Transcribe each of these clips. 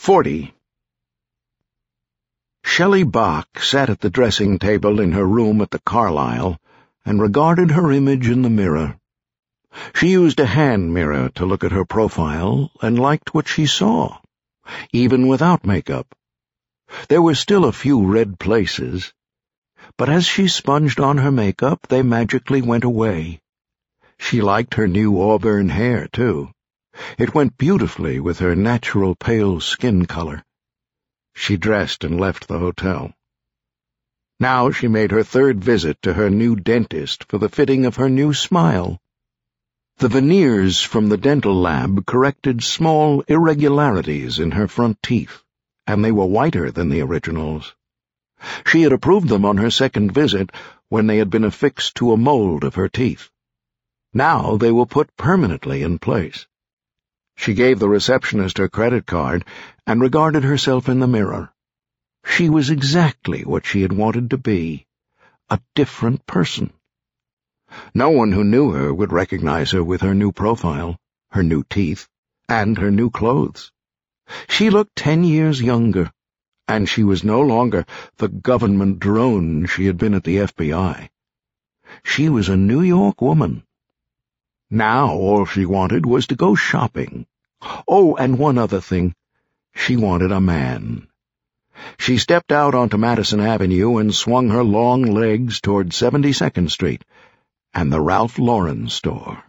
40. Shelley Bach sat at the dressing table in her room at the Carlyle and regarded her image in the mirror. She used a hand mirror to look at her profile and liked what she saw, even without makeup. There were still a few red places, but as she sponged on her makeup, they magically went away. She liked her new auburn hair, too. It went beautifully with her natural pale skin color. She dressed and left the hotel. Now she made her third visit to her new dentist for the fitting of her new smile. The veneers from the dental lab corrected small irregularities in her front teeth, and they were whiter than the originals. She had approved them on her second visit when they had been affixed to a mold of her teeth. Now they were put permanently in place. She gave the receptionist her credit card and regarded herself in the mirror. She was exactly what she had wanted to be, a different person. No one who knew her would recognize her with her new profile, her new teeth, and her new clothes. She looked 10 years younger, and she was no longer the government drone she had been at the FBI. She was a New York woman. Now all she wanted was to go shopping. Oh, and one other thing. She wanted a man. She stepped out onto Madison Avenue and swung her long legs toward 72nd Street and the Ralph Lauren store.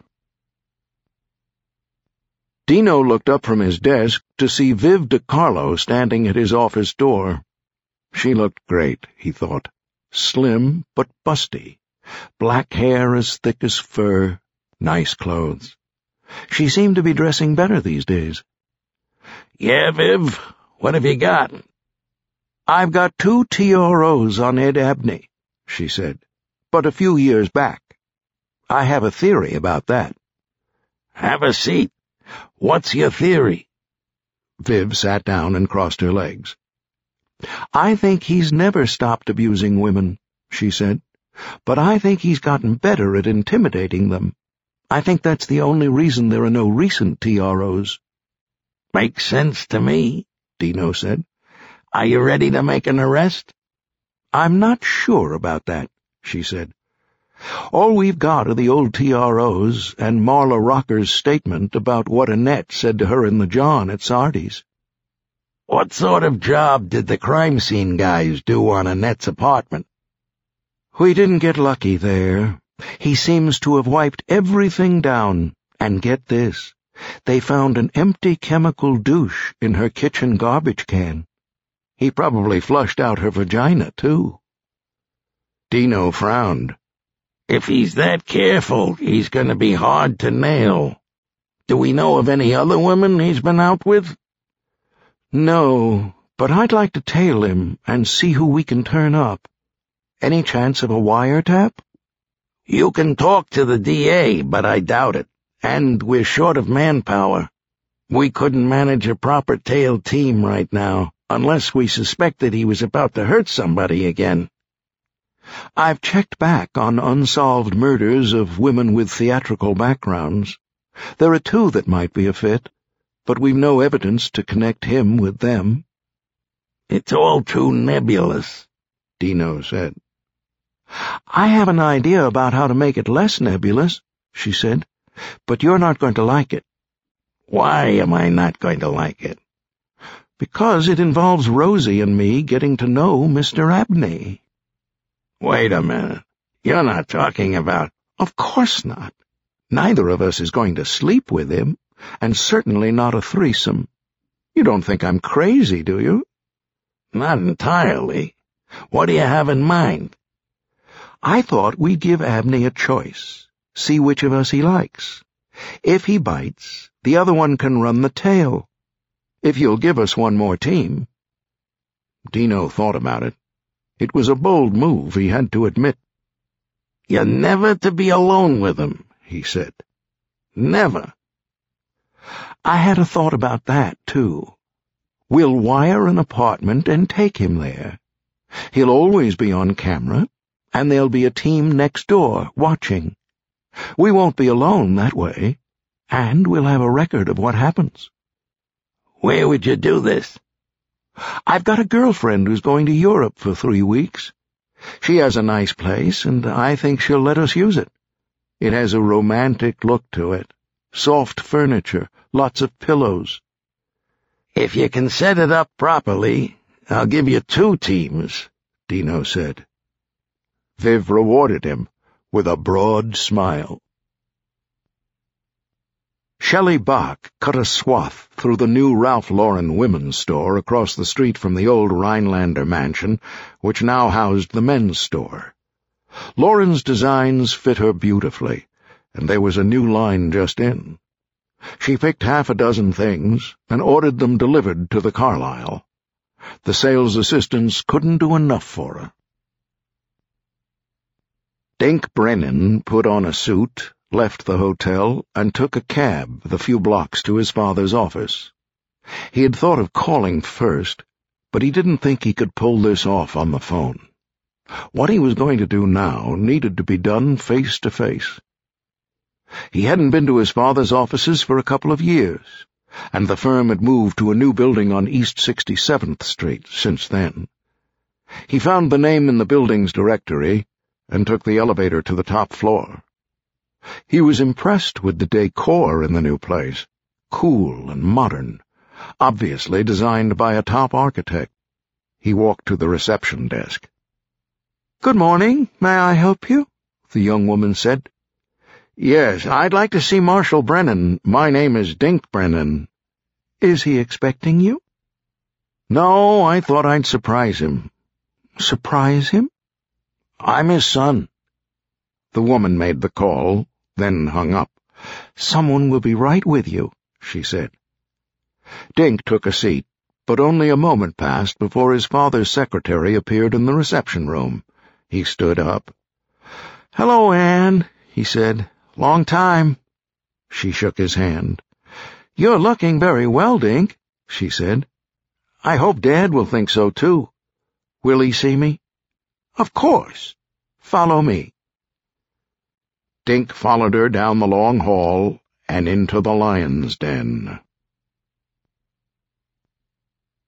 Dino looked up from his desk to see Viv DiCarlo standing at his office door. She looked great, he thought. Slim but busty. Black hair as thick as fur. Nice clothes. She seemed to be dressing better these days. "Yeah, Viv, what have you got?" "I've got 2 TROs on Ed Abney," she said, "but a few years back. I have a theory about that." "Have a seat. What's your theory?" Viv sat down and crossed her legs. "I think he's never stopped abusing women," she said, "but I think he's gotten better at intimidating them. I think that's the only reason there are no recent TROs. "Makes sense to me," Dino said. "Are you ready to make an arrest?" "I'm not sure about that," she said. "All we've got are the old TROs and Marla Rocker's statement about what Annette said to her in the John at Sardi's." "What sort of job did the crime scene guys do on Annette's apartment?" "We didn't get lucky there. He seems to have wiped everything down, and get this, they found an empty chemical douche in her kitchen garbage can. He probably flushed out her vagina, too." Dino frowned. "If he's that careful, he's going to be hard to nail. Do we know of any other women he's been out with?" "No, but I'd like to tail him and see who we can turn up. Any chance of a wiretap?" "You can talk to the DA, but I doubt it, and we're short of manpower. We couldn't manage a proper tail team right now, unless we suspected he was about to hurt somebody again." "I've checked back on unsolved murders of women with theatrical backgrounds. There are 2 that might be a fit, but we've no evidence to connect him with them." "It's all too nebulous," Dino said. "I have an idea about how to make it less nebulous," she said, "but you're not going to like it." "Why am I not going to like it?" "Because it involves Rosie and me getting to know Mr. Abney." "Wait a minute. You're not talking about—" "Of course not. Neither of us is going to sleep with him, and certainly not a threesome. You don't think I'm crazy, do you?" "Not entirely. What do you have in mind?" "I thought we'd give Abney a choice, see which of us he likes. If he bites, the other one can run the tail. If you'll give us one more team." Dino thought about it. It was a bold move, he had to admit. "You're never to be alone with him," he said. "Never." "I had a thought about that, too. We'll wire an apartment and take him there. He'll always be on camera, and there'll be a team next door watching. We won't be alone that way, and we'll have a record of what happens." "Where would you do this?" I've got a girlfriend who's going to Europe for 3 weeks. She has a nice place, and I think she'll let us use it. It has a romantic look to it. Soft furniture, lots of pillows. If you can set it up properly, I'll give you 2 teams, Dino said. Viv rewarded him with a broad smile. Shelley Bach cut a swath through the new Ralph Lauren women's store across the street from the old Rhinelander mansion, which now housed the men's store. Lauren's designs fit her beautifully, and there was a new line just in. She picked 6 things and ordered them delivered to the Carlisle. The sales assistants couldn't do enough for her. Dink Brennan put on a suit, left the hotel, and took a cab the few blocks to his father's office. He had thought of calling first, but he didn't think he could pull this off on the phone. What he was going to do now needed to be done face to face. He hadn't been to his father's offices for a couple of years, and the firm had moved to a new building on East 67th Street since then. He found the name in the building's directory and took the elevator to the top floor. He was impressed with the decor in the new place, cool and modern, obviously designed by a top architect. He walked to the reception desk. "Good morning. May I help you?" the young woman said. "Yes, I'd like to see Marshal Brennan. My name is Dink Brennan." "Is he expecting you?" "No, I thought I'd surprise him." "Surprise him?" "I'm his son." The woman made the call, then hung up. "Someone will be right with you," she said. Dink took a seat, but only a moment passed before his father's secretary appeared in the reception room. He stood up. "Hello, Anne," he said. "Long time." She shook his hand. "You're looking very well, Dink," she said. "I hope Dad will think so, too. Will he see me?" "Of course. Follow me." Dink followed her down the long hall and into the lion's den.